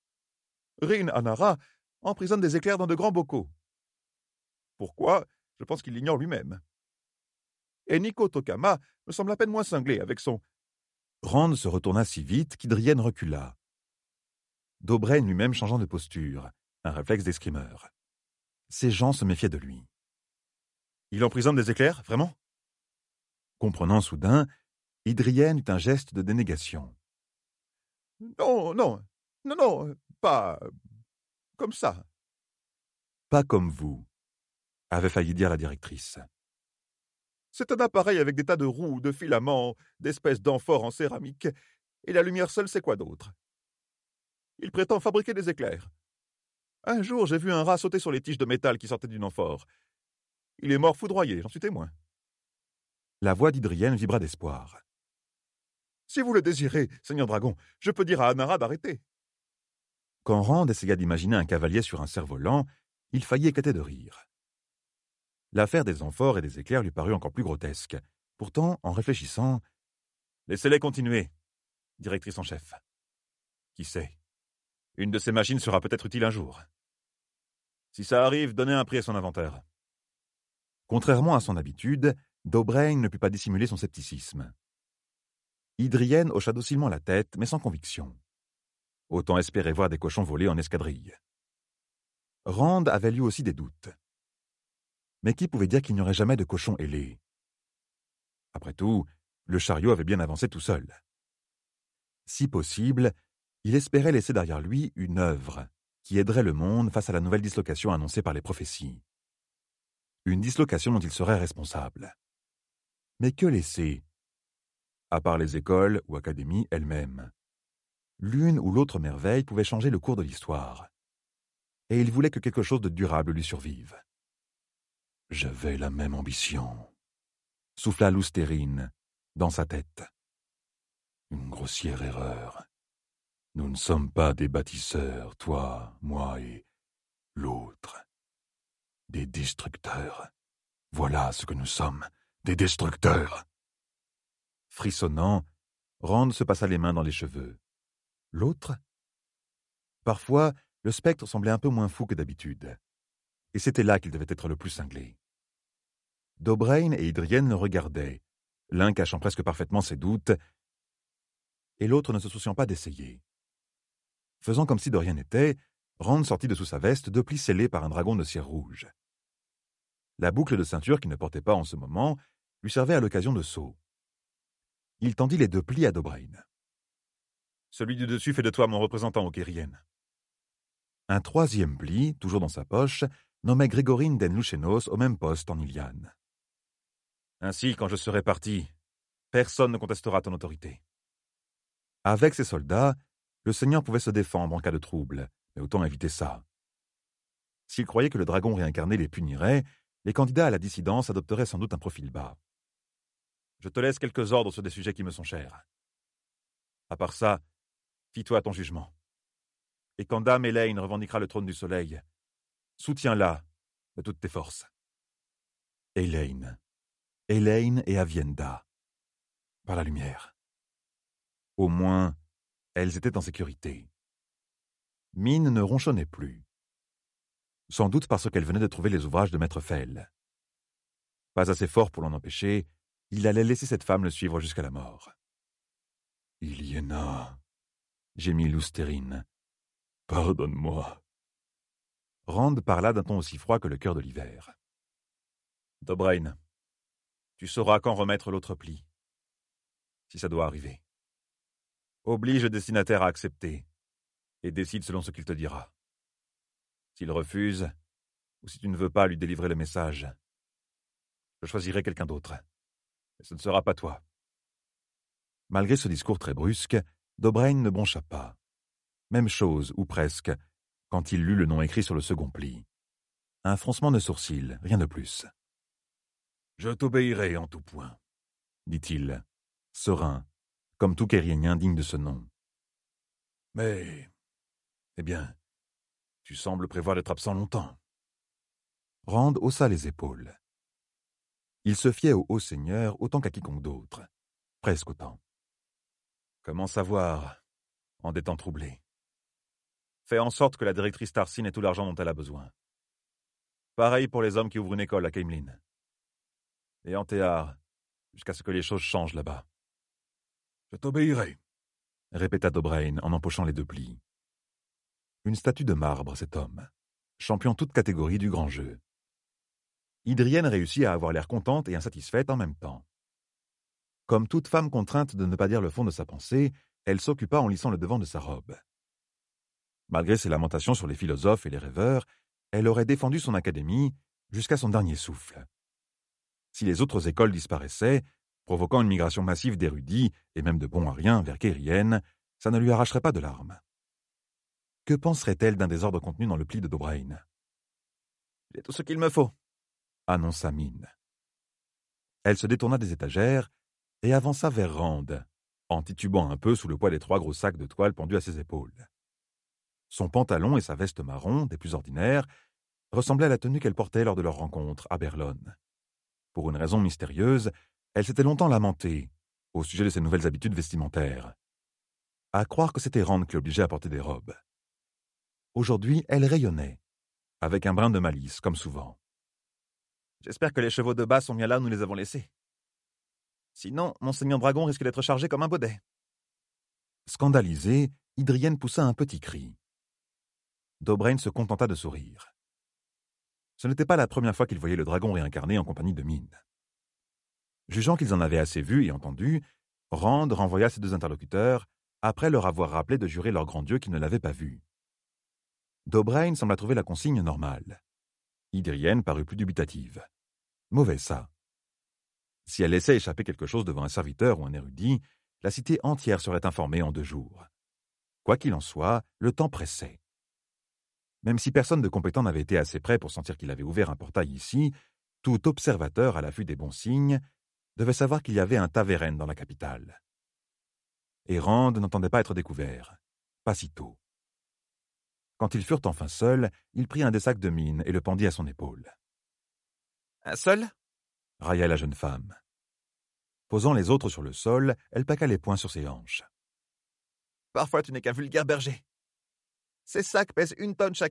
D: Rin Anara emprisonne des éclairs dans de grands bocaux. Pourquoi? Je pense qu'il l'ignore lui-même. Et Nico Tokama me semble à peine moins cinglé avec son...
A: Rand se retourna si vite qu'Idrienne recula. Dobraine lui-même changeant de posture, un réflexe d'escrimeur. Ces gens se méfiaient de lui.
D: Il emprisonne des éclairs, vraiment?
A: Comprenant soudain, Idrienne eut un geste de dénégation.
D: Non, non, non, non, pas comme ça.
A: Pas comme vous, avait failli dire la directrice.
D: C'est un appareil avec des tas de roues, de filaments, d'espèces d'amphores en céramique, et la lumière seule, c'est quoi d'autre? Il prétend fabriquer des éclairs. Un jour, j'ai vu un rat sauter sur les tiges de métal qui sortaient d'une amphore. Il est mort foudroyé, j'en suis témoin.
A: La voix d'Idrienne vibra d'espoir.
D: Si vous le désirez, Seigneur Dragon, je peux dire à Anara d'arrêter.
A: Quand Rand essaya d'imaginer un cavalier sur un cerf-volant, il faillit éclater de rire. L'affaire des amphores et des éclairs lui parut encore plus grotesque. Pourtant, en réfléchissant...
B: Laissez-les continuer, directrice en chef. Qui sait? Une de ces machines sera peut-être utile un jour. Si ça arrive, donnez un prix à son inventeur.
A: Contrairement à son habitude, Dobraine ne put pas dissimuler son scepticisme. Idrienne hocha docilement la tête, mais sans conviction. Autant espérer voir des cochons voler en escadrille. Rand avait lui aussi des doutes. Mais qui pouvait dire qu'il n'y aurait jamais de cochons ailés? Après tout, le chariot avait bien avancé tout seul. Si possible, il espérait laisser derrière lui une œuvre qui aiderait le monde face à la nouvelle dislocation annoncée par les prophéties. Une dislocation dont il serait responsable. Mais que laisser? À part les écoles ou académies elles-mêmes. L'une ou l'autre merveille pouvait changer le cours de l'histoire. Et il voulait que quelque chose de durable lui survive. « J'avais la même ambition », souffla Loustérine dans sa tête. « Une grossière erreur. Nous ne sommes pas des bâtisseurs, toi, moi et l'autre. Des destructeurs. Voilà ce que nous sommes, des destructeurs. » Frissonnant, Rand se passa les mains dans les cheveux. L'autre? Parfois, le spectre semblait un peu moins fou que d'habitude. Et c'était là qu'il devait être le plus cinglé. Dobraine et Idrienne le regardaient, l'un cachant presque parfaitement ses doutes, et l'autre ne se souciant pas d'essayer. Faisant comme si de rien n'était, Rand sortit de sous sa veste deux plis scellés par un dragon de cire rouge. La boucle de ceinture qu'il ne portait pas en ce moment lui servait à l'occasion de saut. Il tendit les deux plis à Dobraine.
B: « Celui du dessus fait de toi mon représentant, Okérienne. »
A: Un troisième pli, toujours dans sa poche, nommait Grégorine d'Enlouchenos au même poste en Iliane.
B: « Ainsi, quand je serai parti, personne ne contestera ton autorité. »
A: Avec ses soldats, le seigneur pouvait se défendre en cas de trouble, mais autant éviter ça. S'il croyait que le dragon réincarné les punirait, les candidats à la dissidence adopteraient sans doute un profil bas.
B: Je te laisse quelques ordres sur des sujets qui me sont chers. À part ça, fie-toi à ton jugement. Et quand Dame Elaine revendiquera le trône du soleil, soutiens-la de toutes tes forces.
A: Elaine. Elaine et Avienda. Par la lumière. Au moins, elles étaient en sécurité. Mine ne ronchonnait plus. Sans doute parce qu'elle venait de trouver les ouvrages de Maître Fell. Pas assez fort pour l'en empêcher, il allait laisser cette femme le suivre jusqu'à la mort. « Iliena, » gémit Loustérine. « Pardonne-moi. » Rand parla d'un ton aussi froid que le cœur de l'hiver.
B: « Dobraine, tu sauras quand remettre l'autre pli, si ça doit arriver. Oblige le destinataire à accepter, et décide selon ce qu'il te dira. S'il refuse, ou si tu ne veux pas lui délivrer le message, je choisirai quelqu'un d'autre. Mais ce ne sera pas toi. »
A: Malgré ce discours très brusque, Dobraine ne broncha pas. Même chose, ou presque, quand il lut le nom écrit sur le second pli. Un froncement de sourcils, rien de plus.
D: « Je t'obéirai en tout point, »
A: dit-il, serein, comme tout Kérienien digne de ce nom.
D: « Mais, eh bien, tu sembles prévoir d'être absent longtemps. »
A: Rand haussa les épaules. Il se fiait au haut seigneur autant qu'à quiconque d'autre, presque autant.
B: Comment savoir, en des temps troublés? Fais en sorte que la directrice Tarsine ait tout l'argent dont elle a besoin. Pareil pour les hommes qui ouvrent une école à Camelin. Et en Théard, jusqu'à ce que les choses changent là-bas.
D: « Je t'obéirai, »
A: répéta Dobraine en empochant les deux plis. Une statue de marbre, cet homme, champion toute catégorie du grand jeu. Idrienne réussit à avoir l'air contente et insatisfaite en même temps. Comme toute femme contrainte de ne pas dire le fond de sa pensée, elle s'occupa en lissant le devant de sa robe. Malgré ses lamentations sur les philosophes et les rêveurs, elle aurait défendu son académie jusqu'à son dernier souffle. Si les autres écoles disparaissaient, provoquant une migration massive d'érudits et même de bons à rien vers Kérienne, ça ne lui arracherait pas de larmes. Que penserait-elle d'un désordre contenu dans le pli de Dobraine?
B: « J'ai tout ce qu'il me faut, »
A: annonça Mine. Elle se détourna des étagères et avança vers Rand, en titubant un peu sous le poids des trois gros sacs de toile pendus à ses épaules. Son pantalon et sa veste marron, des plus ordinaires, ressemblaient à la tenue qu'elle portait lors de leur rencontre à Berlone. Pour une raison mystérieuse, elle s'était longtemps lamentée au sujet de ses nouvelles habitudes vestimentaires. À croire que c'était Rand qui l'obligeait à porter des robes. Aujourd'hui, elle rayonnait, avec un brin de malice, comme souvent.
B: « J'espère que les chevaux de bas sont bien là où nous les avons laissés. Sinon, Monseigneur Dragon risque d'être chargé comme un baudet. »
A: Scandalisée, Idrienne poussa un petit cri. Dobraine se contenta de sourire. Ce n'était pas la première fois qu'il voyait le dragon réincarné en compagnie de Mine. Jugeant qu'ils en avaient assez vu et entendu, Rand renvoya ses deux interlocuteurs, après leur avoir rappelé de jurer leur grand Dieu qu'ils ne l'avaient pas vu. Dobraine sembla trouver la consigne normale. Idrienne parut plus dubitative. Mauvais ça. Si elle laissait échapper quelque chose devant un serviteur ou un érudit, la cité entière serait informée en deux jours. Quoi qu'il en soit, le temps pressait. Même si personne de compétent n'avait été assez près pour sentir qu'il avait ouvert un portail ici, tout observateur à l'affût des bons signes devait savoir qu'il y avait un Taveren dans la capitale. Et Rand n'entendait pas être découvert. Pas si tôt. Quand ils furent enfin seuls, il prit un des sacs de Mine et le pendit à son épaule.
B: « Un seul ?»
A: railla la jeune femme. Posant les autres sur le sol, elle paqua les poings sur ses hanches.
B: « Parfois tu n'es qu'un vulgaire berger. Ces sacs pèsent une tonne chacun. »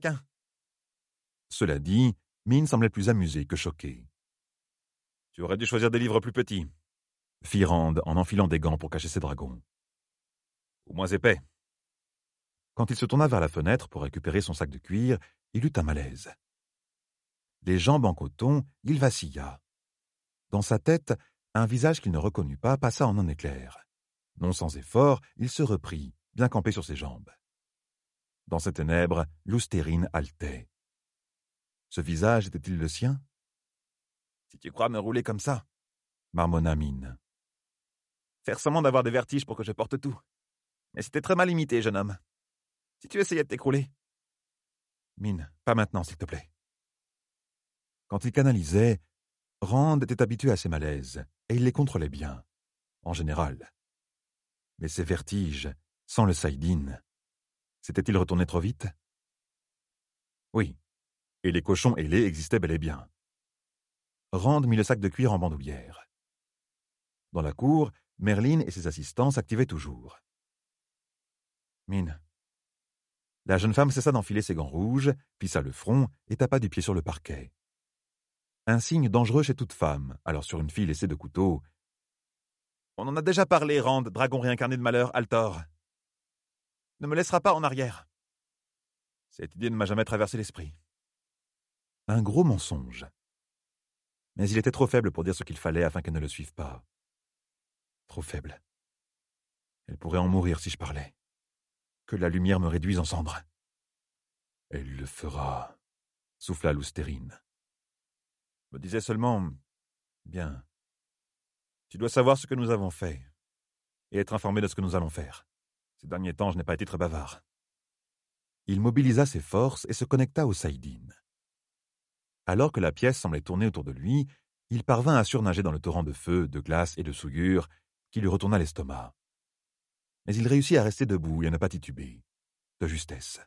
A: Cela dit, Mine semblait plus amusée que choquée.
B: « Tu aurais dû choisir des livres plus petits, »
A: fit Rand en enfilant des gants pour cacher ses dragons.
B: « Ou moins épais. »
A: Quand il se tourna vers la fenêtre pour récupérer son sac de cuir, il eut un malaise. Les jambes en coton, il vacilla. Dans sa tête, un visage qu'il ne reconnut pas passa en un éclair. Non sans effort, il se reprit, bien campé sur ses jambes. Dans ces ténèbres, Loustérine haletait. Ce visage était-il le sien?
B: « Si tu crois me rouler comme ça, »
A: marmonna Mine.
B: « Faire semblant d'avoir des vertiges pour que je porte tout. Mais c'était très mal imité, jeune homme. Si tu essayais de t'écrouler. »
A: Mine, pas maintenant, s'il te plaît. Quand il canalisait, Rand était habitué à ses malaises, et il les contrôlait bien, en général. Mais ces vertiges, sans le saïdine, s'étaient-ils retournés trop vite? Oui, et les cochons ailés existaient bel et bien. Rand mit le sac de cuir en bandoulière. Dans la cour, Merlin et ses assistants s'activaient toujours. Mine. La jeune femme cessa d'enfiler ses gants rouges, plissa le front et tapa du pied sur le parquet. Un signe dangereux chez toute femme, alors sur une fille laissée de couteau. On en a déjà parlé, Rand, dragon réincarné de malheur, Altor. Ne me laissera pas en arrière. Cette idée ne m'a jamais traversé l'esprit. Un gros mensonge. Mais il était trop faible pour dire ce qu'il fallait afin qu'elle ne le suive pas. Trop faible. Elle pourrait en mourir si je parlais. Que la lumière me réduise en cendres. Elle le fera, souffla Loustérine. Me disait seulement, bien, tu dois savoir ce que nous avons fait, et être informé de ce que nous allons faire. Ces derniers temps, je n'ai pas été très bavard. Il mobilisa ses forces et se connecta au saïdine. Alors que la pièce semblait tourner autour de lui, il parvint à surnager dans le torrent de feu, de glace et de souillure qui lui retourna l'estomac. Mais il réussit à rester debout et à ne pas tituber, de justesse.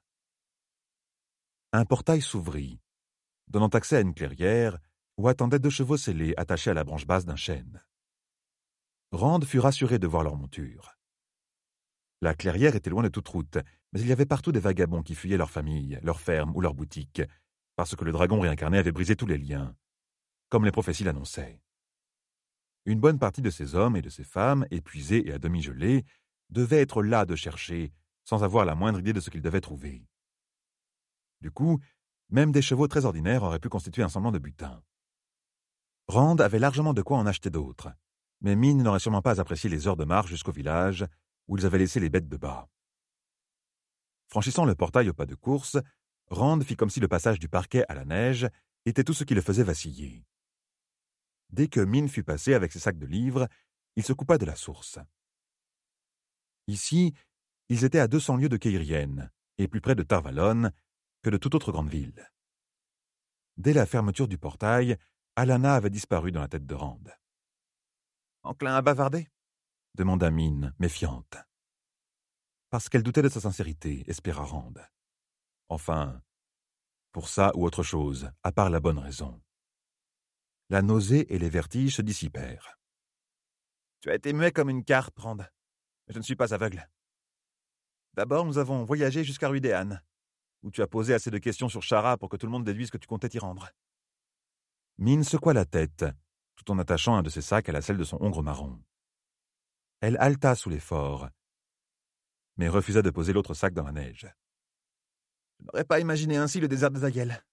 A: Un portail s'ouvrit, donnant accès à une clairière où attendaient deux chevaux sellés attachés à la branche basse d'un chêne. Rand fut rassuré de voir leur monture. La clairière était loin de toute route, mais il y avait partout des vagabonds qui fuyaient leur famille, leur ferme ou leur boutique, parce que le dragon réincarné avait brisé tous les liens, comme les prophéties l'annonçaient. Une bonne partie de ces hommes et de ces femmes, épuisés et à demi gelés, devaient être là de chercher, sans avoir la moindre idée de ce qu'ils devaient trouver. Du coup, même des chevaux très ordinaires auraient pu constituer un semblant de butin. Rand avait largement de quoi en acheter d'autres, mais Mine n'aurait sûrement pas apprécié les heures de marche jusqu'au village, où ils avaient laissé les bêtes de bas. Franchissant le portail au pas de course, Rand fit comme si le passage du parquet à la neige était tout ce qui le faisait vaciller. Dès que Mine fut passé avec ses sacs de livres, il se coupa de la source. Ici, ils étaient à deux cents lieues de Keirienne, et plus près de Tarvalon que de toute autre grande ville. Dès la fermeture du portail, Alana avait disparu dans la tête de Rand. « Enclin à bavarder ?» demanda Mine, méfiante. Parce qu'elle doutait de sa sincérité, espéra Rand. Enfin, pour ça ou autre chose, à part la bonne raison. La nausée et les vertiges se dissipèrent. « Tu as été muet comme une carpe, Rand. Mais je ne suis pas aveugle. D'abord, nous avons voyagé jusqu'à Ruidéan, où tu as posé assez de questions sur Chara pour que tout le monde déduise que tu comptais t'y rendre. » Mine secoua la tête, tout en attachant un de ses sacs à la selle de son hongre marron. Elle haleta sous l'effort, mais refusa de poser l'autre sac dans la neige. « Je n'aurais pas imaginé ainsi le désert des Aguels.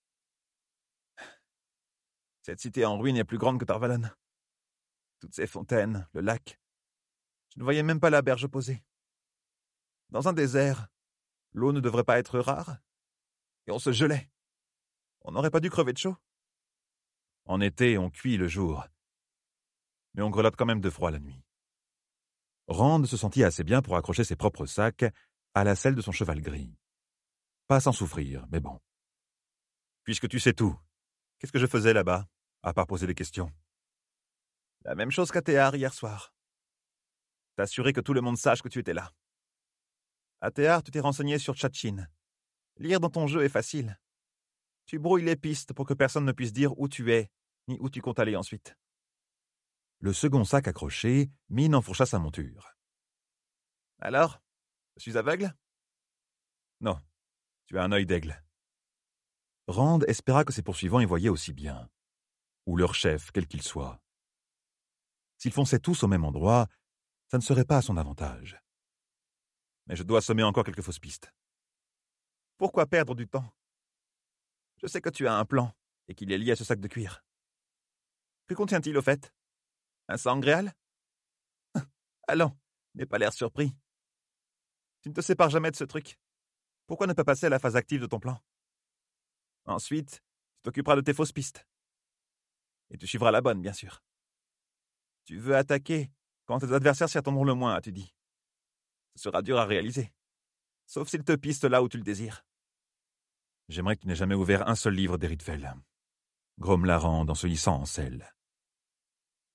A: Cette cité en ruine est plus grande que Tarvalon. Toutes ces fontaines, le lac. Je ne voyais même pas la berge opposée. Dans un désert, l'eau ne devrait pas être rare. Et on se gelait. On n'aurait pas dû crever de chaud. En été, on cuit le jour. Mais on grelotte quand même de froid la nuit. » Rand se sentit assez bien pour accrocher ses propres sacs à la selle de son cheval gris. Pas sans souffrir, mais bon. « Puisque tu sais tout, qu'est-ce que je faisais là-bas, à part poser des questions ?»« La même chose qu'à Théar hier soir. T'assurer que tout le monde sache que tu étais là. À Théar, tu t'es renseigné sur Tchatchin. Lire dans ton jeu est facile. Tu brouilles les pistes pour que personne ne puisse dire où tu es, ni où tu comptes aller ensuite. » Le second sac accroché, Mine enfourcha sa monture. « Alors, je suis aveugle ?»« Non, tu as un œil d'aigle. » Rand espéra que ses poursuivants y voyaient aussi bien, ou leur chef, quel qu'il soit. S'ils fonçaient tous au même endroit, ça ne serait pas à son avantage. Mais je dois semer encore quelques fausses pistes. Pourquoi perdre du temps? Je sais que tu as un plan, et qu'il est lié à ce sac de cuir. Que contient-il au fait? Un sangréal? Allons, n'aie pas l'air surpris. Tu ne te sépares jamais de ce truc. Pourquoi ne pas passer à la phase active de ton plan? Ensuite, tu t'occuperas de tes fausses pistes. Et tu suivras la bonne, bien sûr. Tu veux attaquer quand tes adversaires s'y attendront le moins, as-tu dit. Ce sera dur à réaliser. Sauf s'ils te pistent là où tu le désires. J'aimerais que tu n'aies jamais ouvert un seul livre d'Eritfell. Grommela Rand en se hissant en selle.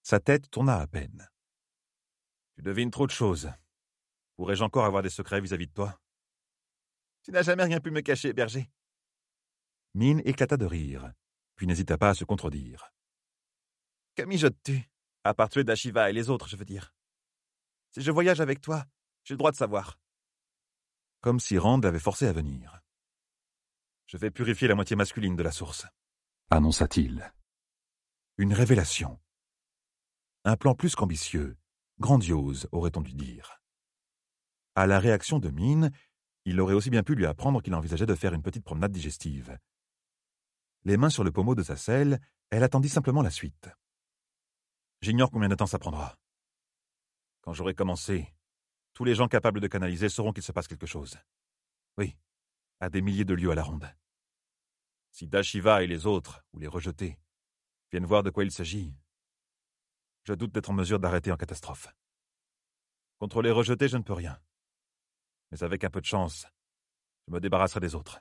A: Sa tête tourna à peine.
B: Tu devines trop de choses. Pourrais-je encore avoir des secrets vis-à-vis de toi?
C: Tu n'as jamais rien pu me cacher, berger.
A: Min éclata de rire, puis n'hésita pas à se contredire.
C: Que mijotes-tu? À part tuer Dashiva et les autres, je veux dire. Si je voyage avec toi, j'ai le droit de savoir.
A: Comme si Rand l'avait forcé à venir.
B: Je vais purifier la moitié masculine de la source,
A: annonça-t-il. Une révélation. Un plan plus qu'ambitieux, grandiose, aurait-on dû dire. À la réaction de Min, il aurait aussi bien pu lui apprendre qu'il envisageait de faire une petite promenade digestive. Les mains sur le pommeau de sa selle, elle attendit simplement la suite.
B: J'ignore combien de temps ça prendra. Quand j'aurai commencé, tous les gens capables de canaliser sauront qu'il se passe quelque chose. Oui, à des milliers de lieues à la ronde. Si Dashiva et les autres, ou les rejetés, viennent voir de quoi il s'agit, je doute d'être en mesure d'arrêter en catastrophe. Contre les rejetés, je ne peux rien. Mais avec un peu de chance, je me débarrasserai des autres.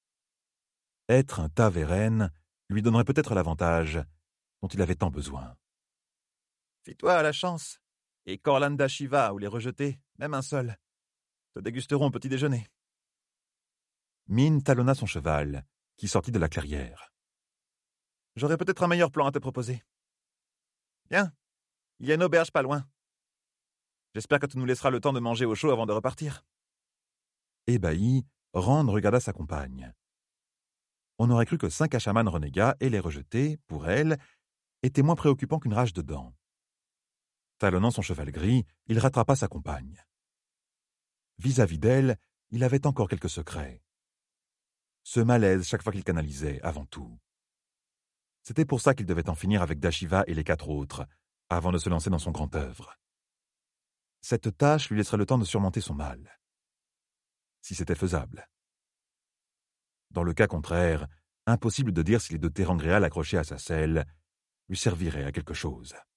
A: Être un Taveren lui donnerait peut-être l'avantage dont il avait tant besoin.
C: Fie-toi à la chance, et Corlan Dashiva ou les rejetés, même un seul, te dégusteront au petit déjeuner.
A: Min talonna son cheval, qui sortit de la clairière.
C: J'aurais peut-être un meilleur plan à te proposer. Viens, il y a une auberge pas loin. J'espère que tu nous laisseras le temps de manger au chaud avant de repartir.
A: Ébahi, Rand regarda sa compagne. On aurait cru que cinq Asha'man renégats et les rejetés, pour elle, étaient moins préoccupants qu'une rage de dents. Talonnant son cheval gris, il rattrapa sa compagne. Vis-à-vis d'elle, il avait encore quelques secrets. Ce malaise chaque fois qu'il canalisait, avant tout. C'était pour ça qu'il devait en finir avec Dashiva et les quatre autres, avant de se lancer dans son grand œuvre. Cette tâche lui laisserait le temps de surmonter son mal. Si c'était faisable. Dans le cas contraire, impossible de dire si les deux Terangréal accrochés à sa selle lui serviraient à quelque chose.